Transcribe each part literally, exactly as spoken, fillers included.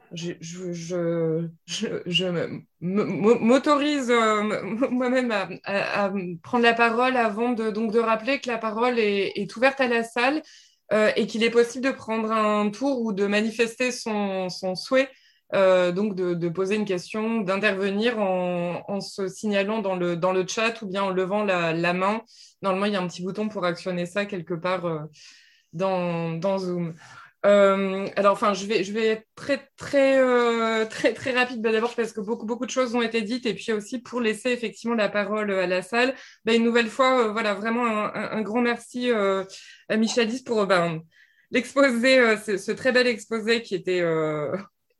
je, je, je, je, je me- me- m'autorise euh, moi-même à, à- à prendre la parole avant de, donc de rappeler que la parole est, est ouverte à la salle euh, et qu'il est possible de prendre un tour ou de manifester son, son souhait, euh, donc de, de poser une question, d'intervenir en, en se signalant dans le, dans le chat ou bien en levant la, la main. Normalement, il y a un petit bouton pour actionner ça quelque part euh, dans, dans Zoom. Euh, alors, enfin, je vais, je vais être très, très, euh, très, très rapide. Bah, d'abord parce que beaucoup, beaucoup de choses ont été dites, et puis aussi pour laisser effectivement la parole à la salle. Bah, une nouvelle fois, euh, voilà, vraiment un, un, un grand merci euh, à Michalis pour euh, bah, l'exposé, euh, ce, ce très bel exposé qui était euh,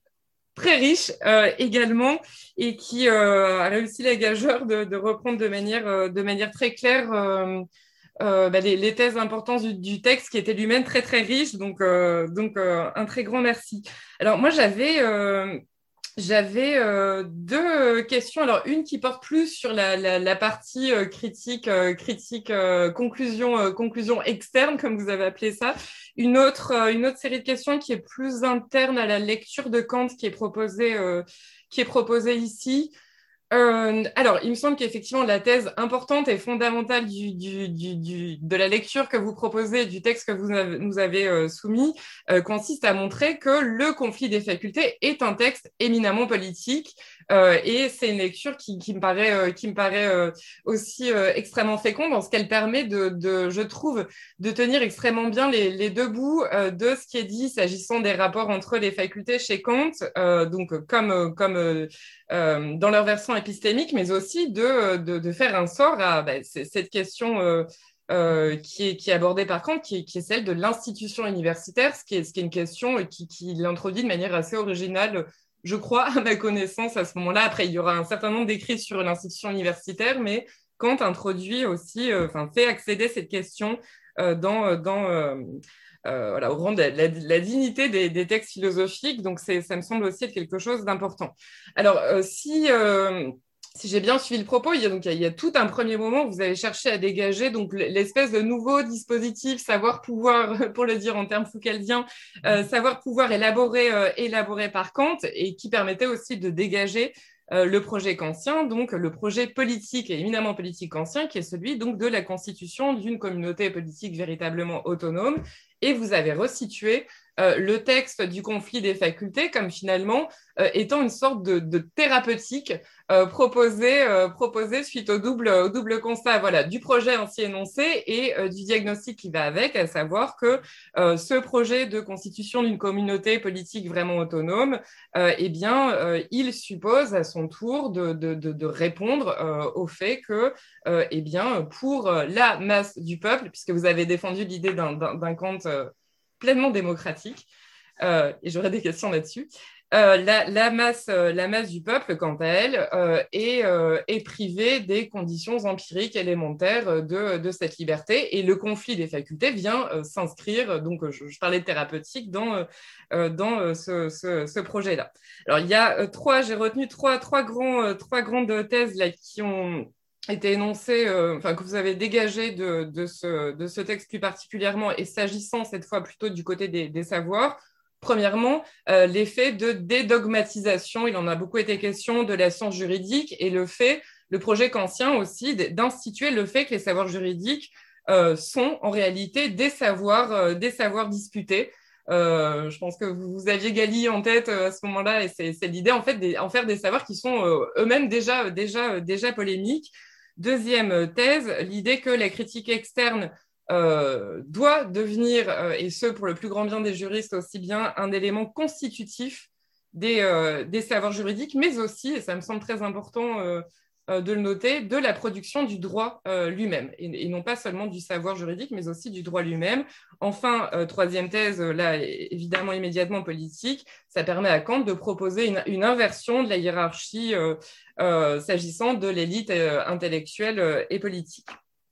très riche euh, également, et qui euh, a réussi la gageure de, de reprendre de manière, euh, de manière très claire euh, euh, bah, les, les thèses importantes du, du texte qui était lui-même très très riche. Donc, euh, donc euh, un très grand merci. Alors moi j'avais euh, j'avais euh, deux questions. Alors une qui porte plus sur la, la, la partie euh, critique, euh, critique euh, conclusion, euh, conclusion externe, comme vous avez appelé ça. Une autre, euh, une autre série de questions qui est plus interne à la lecture de Kant qui est proposée, euh, qui est proposée ici. Euh, alors, il me semble qu'effectivement, la thèse importante et fondamentale du, du, du, du- de la lecture que vous proposez, du texte que vous avez- nous avez euh, soumis, euh, consiste à montrer que le conflit des facultés est un texte éminemment politique. Euh, et c'est une lecture qui, qui me paraît, euh, qui me paraît euh, aussi euh, extrêmement féconde en ce qu'elle permet de, de, je trouve, de tenir extrêmement bien les, les deux bouts euh, de ce qui est dit s'agissant des rapports entre les facultés chez Kant, euh, donc comme, comme euh, euh, dans leur versant épistémique, mais aussi de, de, de faire un sort à bah, cette question euh, euh, qui, est, qui est abordée par Kant, qui est, qui est celle de l'institution universitaire, ce qui est, ce qui est une question qui, qui l'introduit de manière assez originale, je crois, à ma connaissance à ce moment-là. Après, il y aura un certain nombre d'écrits sur l'institution universitaire, mais Kant introduit aussi, euh, enfin, fait accéder cette question euh, dans, dans, euh, euh, voilà, au rang de la, la, la dignité des, des, textes philosophiques. Donc, c'est, ça me semble aussi être quelque chose d'important. Alors, euh, si, euh, si j'ai bien suivi le propos, il y, a, donc, il, y a, il y a tout un premier moment où vous avez cherché à dégager donc, l'espèce de nouveau dispositif, savoir-pouvoir, pour le dire en termes foucaldiens, euh, savoir-pouvoir élaboré, euh, élaboré par Kant, et qui permettait aussi de dégager euh, le projet kantien, donc le projet politique et éminemment politique kantien, qui est celui donc de la constitution d'une communauté politique véritablement autonome. Et vous avez resitué euh, le texte du conflit des facultés comme finalement euh, étant une sorte de, de thérapeutique euh, proposée, euh, proposée suite au double, au double constat voilà, du projet ainsi énoncé et euh, du diagnostic qui va avec, à savoir que euh, ce projet de constitution d'une communauté politique vraiment autonome, euh, eh bien, euh, il suppose à son tour de, de, de, de répondre euh, au fait que, euh, eh bien, pour la masse du peuple, puisque vous avez défendu l'idée d'un, d'un, d'un Kant euh, pleinement démocratique, euh, et j'aurai des questions là-dessus. Euh, la, la, masse, euh, la masse du peuple, quant à elle, euh, est, euh, est privée des conditions empiriques élémentaires de, de cette liberté, et le conflit des facultés vient euh, s'inscrire, donc je, je, parlais de thérapeutique, dans, euh, dans ce, ce, ce projet-là. Alors il y a euh, trois, j'ai retenu trois, trois, grands, euh, trois grandes thèses là, qui ont été énoncées, euh, enfin que vous avez dégagées de, de, ce, de ce texte plus particulièrement, et s'agissant cette fois plutôt du côté des, des savoirs. Premièrement, euh, l'effet de dédogmatisation, il en a beaucoup été question, de la science juridique, et le fait, le projet kantien aussi, d'instituer le fait que les savoirs juridiques euh, sont en réalité des savoirs, euh, des savoirs disputés. Euh, je pense que vous, vous aviez Galli en tête euh, à ce moment-là, et c'est l'idée en fait d'en faire des savoirs qui sont euh, eux-mêmes déjà, déjà, déjà polémiques. Deuxième thèse, l'idée que la critique externe euh, doit devenir, euh, et ce pour le plus grand bien des juristes aussi bien, un élément constitutif des, euh, des savoirs juridiques, mais aussi, et ça me semble très important euh, euh, de le noter, de la production du droit euh, lui-même, et, et non pas seulement du savoir juridique, mais aussi du droit lui-même. Enfin, euh, troisième thèse, là, évidemment immédiatement politique, ça permet à Kant de proposer une, une inversion de la hiérarchie euh, euh, s'agissant de l'élite euh, intellectuelle euh, et politique.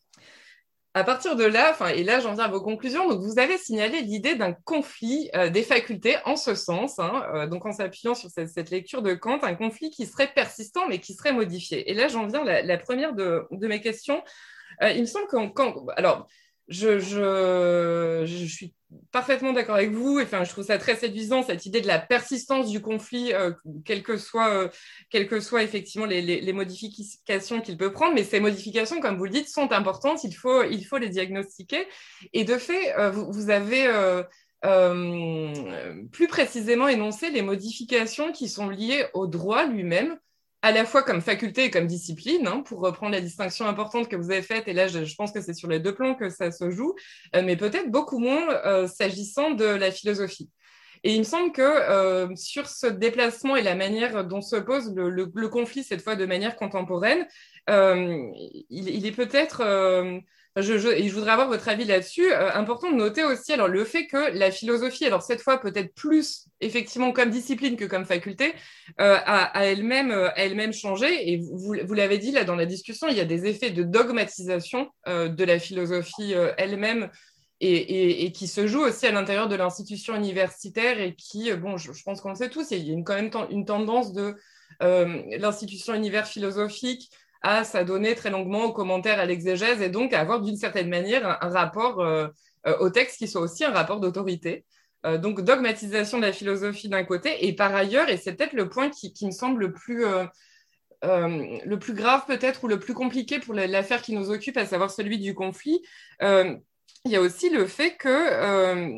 À partir de là, enfin, et là j'en viens à vos conclusions, donc vous avez signalé l'idée d'un conflit euh, des facultés en ce sens, hein, euh, donc en s'appuyant sur cette, cette, lecture de Kant, un conflit qui serait persistant mais qui serait modifié. Et là j'en viens à la, la première de, de mes questions. Euh, il me semble que quand, alors je, je, je suis parfaitement d'accord avec vous. Enfin, je trouve ça très séduisant, cette idée de la persistance du conflit, euh, quelles que soient, euh, quelles que soient effectivement les, les, les modifications qu'il peut prendre. Mais ces modifications, comme vous le dites, sont importantes. Il faut, il faut les diagnostiquer. Et de fait, euh, vous, vous avez euh, euh, plus précisément énoncé les modifications qui sont liées au droit lui-même, à la fois comme faculté et comme discipline, hein, pour reprendre la distinction importante que vous avez faite. Et là, je, je pense que c'est sur les deux plans que ça se joue. Euh, mais peut-être beaucoup moins euh, s'agissant de la philosophie. Et il me semble que euh, sur ce déplacement et la manière dont se pose le, le, le conflit, cette fois de manière contemporaine, euh, il, il, est peut-être, euh, je, je, et je voudrais avoir votre avis là-dessus, euh, important de noter aussi alors, le fait que la philosophie, alors cette fois peut-être plus effectivement comme discipline que comme faculté, euh, a, a elle-même euh, elle-même changé. Et vous, vous l'avez dit là dans la discussion, il y a des effets de dogmatisation euh, de la philosophie euh, elle-même et, et, et, qui se joue aussi à l'intérieur de l'institution universitaire et qui, bon, je, je pense qu'on le sait tous, il y a une, quand même une tendance de euh, l'institution univers philosophique à s'adonner très longuement aux commentaires, à l'exégèse et donc à avoir d'une certaine manière un, un rapport euh, au texte qui soit aussi un rapport d'autorité. Euh, donc dogmatisation de la philosophie d'un côté et par ailleurs, et c'est peut-être le point qui, qui me semble le plus... Euh, euh, le plus grave peut-être ou le plus compliqué pour l'affaire qui nous occupe, à savoir celui du conflit, euh, il y a aussi le fait que euh,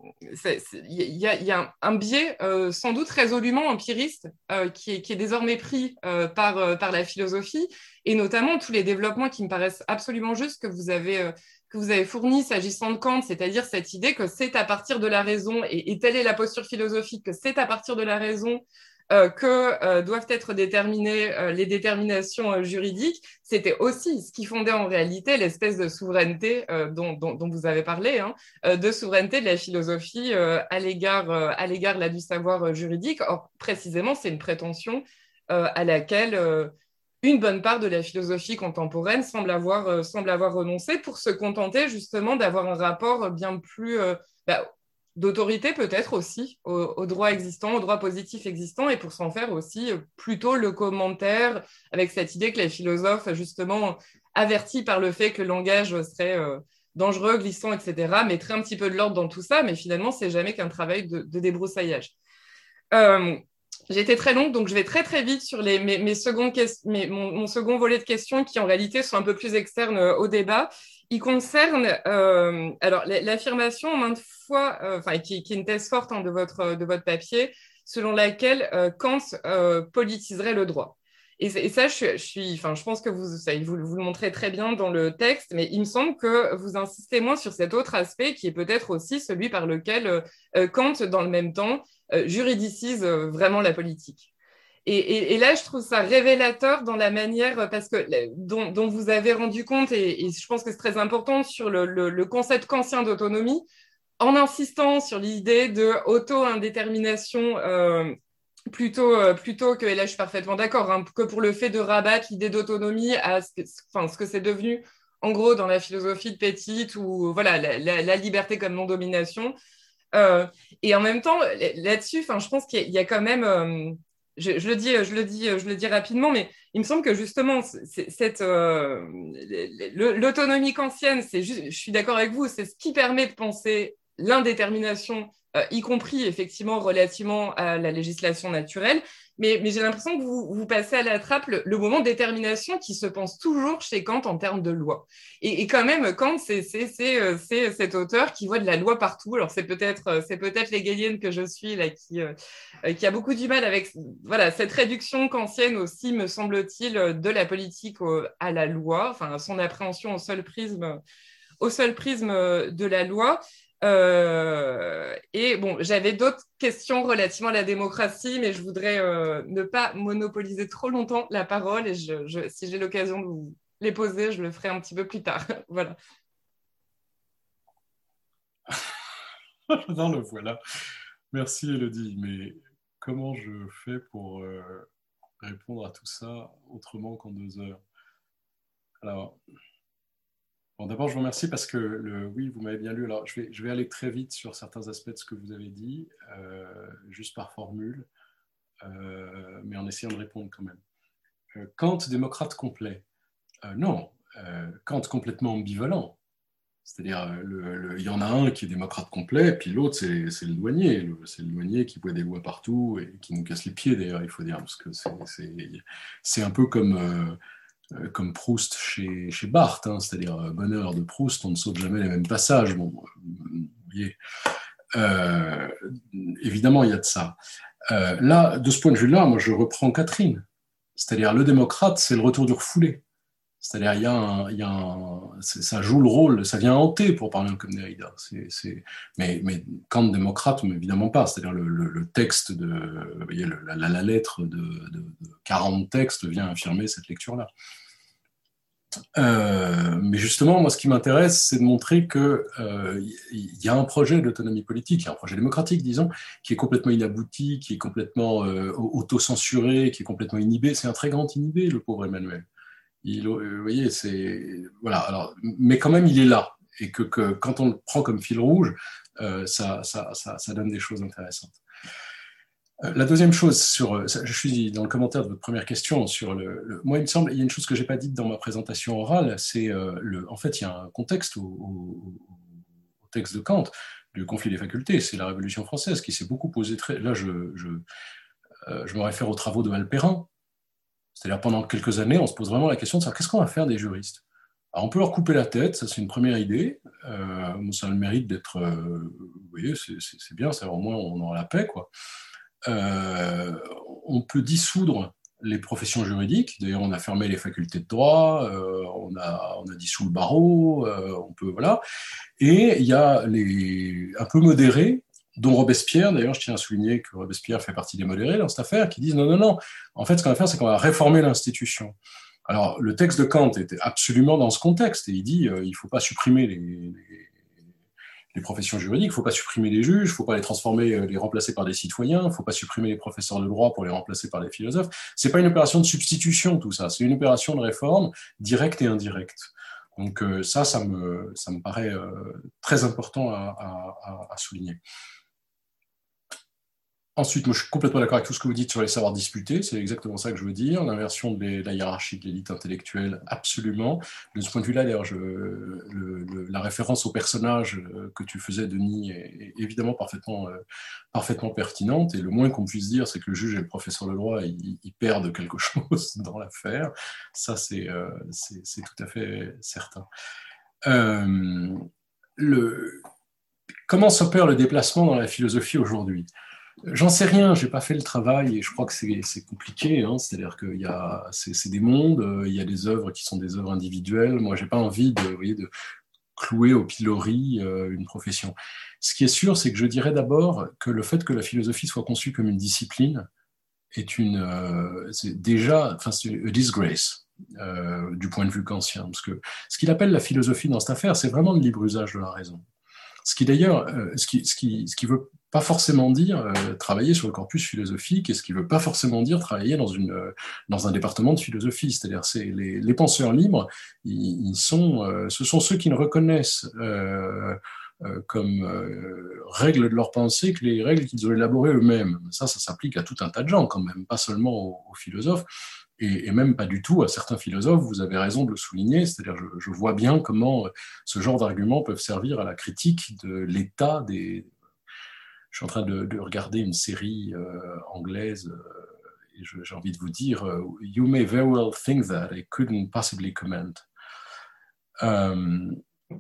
il y, y, y, a un biais euh, sans doute résolument empiriste euh, qui, est, qui est désormais pris euh, par, euh, par la philosophie et notamment tous les développements qui me paraissent absolument justes que vous avez euh, que vous avez fournis s'agissant de Kant, c'est-à-dire cette idée que c'est à partir de la raison, et, et telle est la posture philosophique, que c'est à partir de la raison euh, que euh, doivent être déterminées euh, les déterminations euh, juridiques, c'était aussi ce qui fondait en réalité l'espèce de souveraineté euh, dont, dont, dont, vous avez parlé, hein, euh, de souveraineté de la philosophie euh, à l'égard euh, à l'égard là, du savoir euh, juridique. Or, précisément, c'est une prétention euh, à laquelle euh, une bonne part de la philosophie contemporaine semble avoir, euh, semble avoir renoncé pour se contenter justement d'avoir un rapport bien plus... Euh, bah, d'autorité peut-être aussi au, au droit existant, au droit positif existant, et pour s'en faire aussi plutôt le commentaire avec cette idée que les philosophes, justement, avertis par le fait que le langage serait euh, dangereux, glissant, et cetera, mettraient un petit peu de l'ordre dans tout ça, mais finalement, c'est jamais qu'un travail de, de débroussaillage. Euh, j'ai été très longue, donc je vais très très vite sur les, mes, mes secondes mes, mon, mon second volet de questions qui en réalité sont un peu plus externes au débat. Il concerne euh, alors l'affirmation maintes fois, euh, enfin qui, qui est une thèse forte hein, de votre de votre papier, selon laquelle euh, Kant euh, politiserait le droit. Et, et ça, je, je suis, enfin, je pense que vous, ça, vous, vous le montrez très bien dans le texte, mais il me semble que vous insistez moins sur cet autre aspect qui est peut-être aussi celui par lequel euh, Kant, dans le même temps, euh, juridicise euh, vraiment la politique. Et, et, et, là, je trouve ça révélateur dans la manière, parce que dont, dont vous avez rendu compte, et, et je pense que c'est très important sur le, le, le concept kantien d'autonomie, en insistant sur l'idée de auto-indétermination euh, plutôt, euh, plutôt que, et là je suis parfaitement d'accord, hein, que pour le fait de rabattre l'idée d'autonomie à ce que, enfin, ce que c'est devenu en gros dans la philosophie de Petit, ou voilà, la, la, la liberté comme non-domination. Euh, et en même temps, là-dessus, enfin, je pense qu'il y a quand même, euh, je, je, le dis, je le dis, je le dis rapidement, mais il me semble que justement, cette euh, l'autonomie kantienne, c'est juste, je suis d'accord avec vous, c'est ce qui permet de penser l'indétermination, euh, y compris effectivement relativement à la législation naturelle. Mais, mais j'ai l'impression que vous, vous passez à la trappe le, le moment de détermination qui se pense toujours chez Kant en termes de loi. Et, et quand même, Kant, c'est cet auteur qui voit de la loi partout. Alors, c'est peut-être c'est peut-être l'hégélienne que je suis, là, qui, euh, qui a beaucoup du mal avec voilà, cette réduction kantienne aussi, me semble-t-il, de la politique au, à la loi, enfin, son appréhension au seul prisme, au seul prisme de la loi. Euh, et bon, j'avais d'autres questions relativement à la démocratie, mais je voudrais euh, ne pas monopoliser trop longtemps la parole. Et je, je, si j'ai l'occasion de vous les poser, je le ferai un petit peu plus tard. Voilà. Non, le voilà. Merci Élodie, mais comment je fais pour euh, répondre à tout ça autrement qu'en deux heures? Alors, bon, d'abord, je vous remercie parce que, le, oui, vous m'avez bien lu. Alors, je vais, je vais aller très vite sur certains aspects de ce que vous avez dit, euh, juste par formule, euh, mais en essayant de répondre quand même. Euh, Kant, démocrate complet. Euh, non, euh, Kant complètement ambivalent. C'est-à-dire, le, le, il y en a un qui est démocrate complet, puis l'autre, c'est, c'est le douanier. Le, c'est le douanier qui boit des lois partout et qui nous casse les pieds, d'ailleurs, il faut dire, parce que c'est, c'est, c'est un peu comme, euh, comme Proust chez, chez Barthes, hein, c'est-à-dire, bonheur de Proust, on ne saute jamais les mêmes passages. Bon, vous voyez, euh, évidemment, il y a de ça. Euh, là, de ce point de vue-là, moi, je reprends Catherine. C'est-à-dire, le démocrate, c'est le retour du refoulé. C'est-à-dire, il y a un, il y a un, ça joue le rôle, ça vient hanter, pour parler comme Derrida. C'est, c'est, mais, mais Kant démocrate, mais évidemment pas. C'est-à-dire, le, le, le texte de, vous voyez, le, la, la lettre de, de, de quarante textes vient affirmer cette lecture-là. Euh, mais justement, moi, ce qui m'intéresse, c'est de montrer que euh, y a un projet d'autonomie politique, il y a un projet démocratique, disons, qui est complètement inabouti, qui est complètement euh, auto-censuré, qui est complètement inhibé. C'est un très grand inhibé, le pauvre Emmanuel. Il, vous voyez, c'est voilà. Alors, mais quand même, il est là, et que, que quand on le prend comme fil rouge, euh, ça, ça, ça, ça donne des choses intéressantes. Euh, la deuxième chose, sur, je suis dans le commentaire de votre première question sur le. le moi, il me semble, il y a une chose que j'ai pas dite dans ma présentation orale, c'est euh, le. En fait, il y a un contexte au, au, au texte de Kant, le conflit des facultés, c'est la Révolution française qui s'est beaucoup posé très. Là, je, je, euh, je me réfère aux travaux de Halpérin. C'est-à-dire, pendant quelques années, on se pose vraiment la question de savoir qu'est-ce qu'on va faire des juristes. Alors, on peut leur couper la tête, ça c'est une première idée. Euh, ça a le mérite d'être, euh, vous voyez, c'est, c'est, c'est bien, ça, au moins on aura la paix, quoi. Euh, on peut dissoudre les professions juridiques. D'ailleurs, on a fermé les facultés de droit, euh, on, a, on a dissous le barreau, euh, on peut, voilà. Et il y a les un peu modérés, dont Robespierre, d'ailleurs, je tiens à souligner que Robespierre fait partie des modérés dans cette affaire, qui disent non, non, non, en fait, ce qu'on va faire, c'est qu'on va réformer l'institution. Alors, le texte de Kant était absolument dans ce contexte, et il dit euh, il ne faut pas supprimer les, les, les professions juridiques, il ne faut pas supprimer les juges, il ne faut pas les transformer, les remplacer par des citoyens, il ne faut pas supprimer les professeurs de droit pour les remplacer par des philosophes. Ce n'est pas une opération de substitution, tout ça, c'est une opération de réforme directe et indirecte. Donc euh, ça, ça me, ça me paraît euh, très important à, à, à souligner. Ensuite, moi, je suis complètement d'accord avec tout ce que vous dites sur les savoirs disputés, c'est exactement ça que je veux dire, l'inversion de, de la hiérarchie de l'élite intellectuelle, absolument. De ce point de vue-là, d'ailleurs, je, le, le, la référence au personnage que tu faisais, Denis, est, est évidemment parfaitement, euh, parfaitement pertinente, et le moins qu'on puisse dire, c'est que le juge et le professeur de droit, ils, ils perdent quelque chose dans l'affaire. Ça, c'est, euh, c'est, c'est tout à fait certain. Euh, le, comment s'opère le déplacement dans la philosophie aujourd'hui ? J'en sais rien, j'ai pas fait le travail et je crois que c'est, c'est compliqué, hein, c'est-à-dire que y a, c'est, c'est des mondes, il euh, y a des œuvres qui sont des œuvres individuelles, moi j'ai pas envie de, vous voyez, de clouer au pilori euh, une profession. Ce qui est sûr, c'est que je dirais d'abord que le fait que la philosophie soit conçue comme une discipline est une, euh, c'est déjà, enfin c'est une disgrace euh, du point de vue kantien, parce que ce qu'il appelle la philosophie dans cette affaire, c'est vraiment le libre usage de la raison. Ce qui d'ailleurs, euh, ce qui, ce qui, ce qui veut pas forcément dire euh, travailler sur le corpus philosophique et ce qui veut pas forcément dire travailler dans, une, euh, dans un département de philosophie. C'est-à-dire c'est les, les penseurs libres, ils, ils sont, euh, ce sont ceux qui ne reconnaissent euh, euh, comme euh, règles de leur pensée que les règles qu'ils ont élaborées eux-mêmes. Ça, ça s'applique à tout un tas de gens quand même, pas seulement aux, aux philosophes. Et, et même pas du tout à certains philosophes, vous avez raison de le souligner, c'est-à-dire je, je vois bien comment ce genre d'arguments peuvent servir à la critique de l'état des... Je suis en train de, de regarder une série euh, anglaise euh, et je, j'ai envie de vous dire euh, You may very well think that, I couldn't possibly comment. Euh,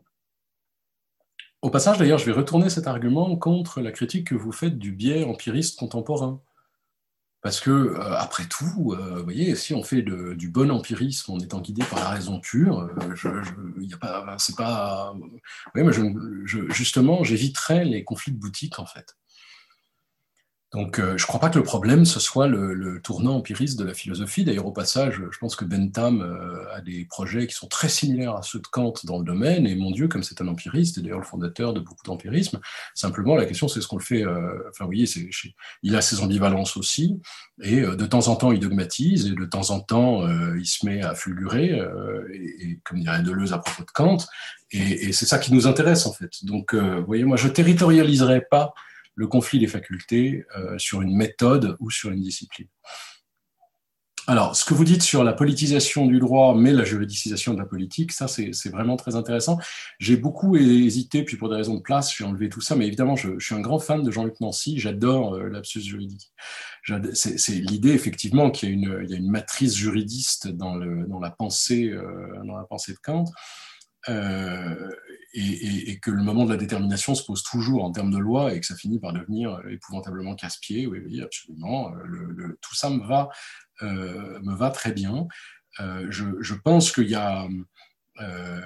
au passage, d'ailleurs, je vais retourner cet argument contre la critique que vous faites du biais empiriste contemporain. Parce que, euh, après tout, euh, vous voyez, si on fait de, du bon empirisme en étant guidé par la raison pure, euh, je, je, y a pas, c'est pas. Oui, mais je, je, justement, j'éviterais les conflits de boutique, en fait. Donc, euh, je ne crois pas que le problème, ce soit le, le tournant empiriste de la philosophie. D'ailleurs, au passage, je pense que Bentham euh, a des projets qui sont très similaires à ceux de Kant dans le domaine, et mon Dieu, comme c'est un empiriste, et d'ailleurs le fondateur de beaucoup d'empirisme, simplement, la question, c'est ce qu'on le fait... Euh, enfin, vous voyez, c'est, il a ses ambivalences aussi, et euh, de temps en temps, il dogmatise, et de temps en temps, euh, il se met à fulgurer, euh, et, et comme dirait Deleuze à propos de Kant, et, et c'est ça qui nous intéresse, en fait. Donc, euh, vous voyez, moi, je ne territorialiserai pas le conflit des facultés euh, sur une méthode ou sur une discipline. Alors, ce que vous dites sur la politisation du droit, mais la juridicisation de la politique, ça, c'est c'est vraiment très intéressant. J'ai beaucoup hésité, puis pour des raisons de place, j'ai enlevé tout ça, mais évidemment, je, je suis un grand fan de Jean-Luc Nancy, j'adore euh, l'absus juridique. J'ad- C'est c'est l'idée, effectivement, qu'il y a une, il y a une matrice juridiste dans, le, dans, la pensée, euh, dans la pensée de Kant, euh, et, et, et que le moment de la détermination se pose toujours en termes de loi, et que ça finit par devenir épouvantablement casse-pied. Oui, oui, absolument. Le, le, tout ça me va euh, me va très bien. Euh, je, je, pense qu'il y a, euh,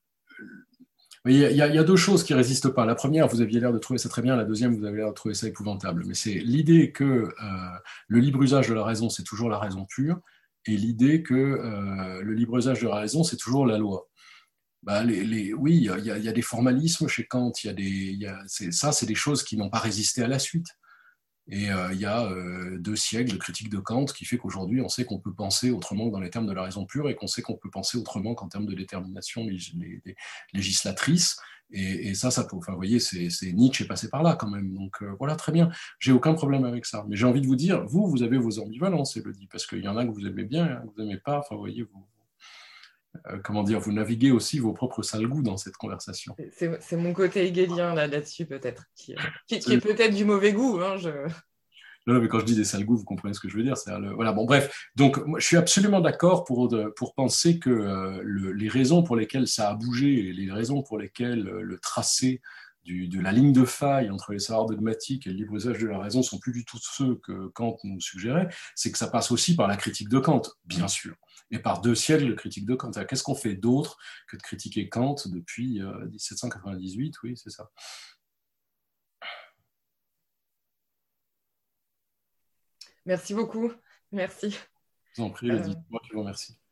il y, a, il y a deux choses qui ne résistent pas. La première, vous aviez l'air de trouver ça très bien. La deuxième, vous avez l'air de trouver ça épouvantable. Mais c'est l'idée que euh, le libre usage de la raison, c'est toujours la raison pure, et l'idée que euh, le libre usage de la raison, c'est toujours la loi. Bah, les, les, oui, il y, a, il y a des formalismes chez Kant. Il y a des, il y a, ça, c'est des choses qui n'ont pas résisté à la suite. Et euh, il y a euh, deux siècles de critique de Kant qui fait qu'aujourd'hui, on sait qu'on peut penser autrement que dans les termes de la raison pure et qu'on sait qu'on peut penser autrement qu'en termes de détermination législatrice. Et, et ça, ça peut. Enfin, vous voyez, c'est, c'est Nietzsche est passé par là quand même. Donc euh, voilà, très bien. J'ai aucun problème avec ça. Mais j'ai envie de vous dire, vous, vous avez vos ambivalences, Élodie, parce qu'il y en a que vous aimez bien, hein, que vous n'aimez pas. Enfin, vous voyez, vous, euh, comment dire, vous naviguez aussi vos propres sales goûts dans cette conversation. C'est c'est mon côté hegelien là, là-dessus, peut-être, qui, qui, qui est peut-être du mauvais goût. Hein, je... Non, mais quand je dis des sales goûts, vous comprenez ce que je veux dire. C'est le... Voilà, bon, bref. Donc, moi, je suis absolument d'accord pour, pour penser que euh, le, les raisons pour lesquelles ça a bougé et les raisons pour lesquelles euh, le tracé du, de la ligne de faille entre les savoirs dogmatiques et le libre usage de la raison sont plus du tout ceux que Kant nous suggérait, c'est que ça passe aussi par la critique de Kant, bien sûr, et par deux siècles de critique de Kant. Qu'est-ce qu'on fait d'autre que de critiquer Kant depuis euh, dix-sept cent quatre-vingt-dix-huit? Oui, c'est ça. Merci beaucoup. Merci. Je vous en prie, le Euh... dit. Moi qui vous remercie.